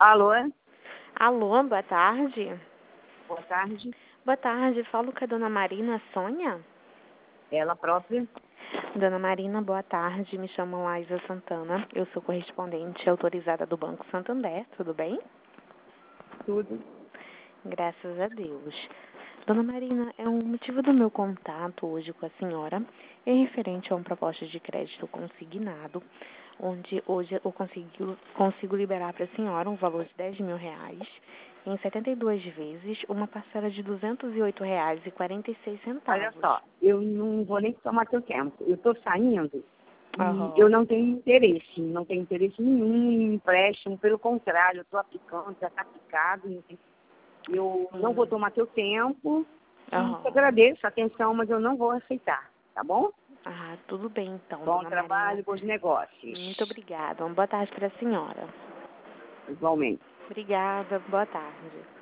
Alô? Alô, boa tarde. Boa tarde. Boa tarde, falo com a dona Marina Sônia. Ela própria? Dona Marina, boa tarde. Me chamo Laísa Santana. Eu sou correspondente autorizada do Banco Santander. Tudo bem? Tudo. Graças a Deus. Dona Marina, o motivo do meu contato hoje com a senhora é referente a uma proposta de crédito consignado, onde hoje eu consigo liberar para a senhora um valor de R$ 10.000 em 72 vezes, uma parcela de R$ 208,46. Olha só, eu não vou nem tomar teu tempo. Eu estou saindo e Aham. eu não tenho interesse nenhum em empréstimo. Pelo contrário, eu estou aplicando, já está aplicado. Eu não vou tomar teu tempo. Aham. Te agradeço a atenção, mas eu não vou aceitar, tá bom? Ah, tudo bem então, Bom dona trabalho, Marina. bons negócios. Muito obrigada. Uma boa tarde para a senhora. Igualmente. Obrigada, boa tarde.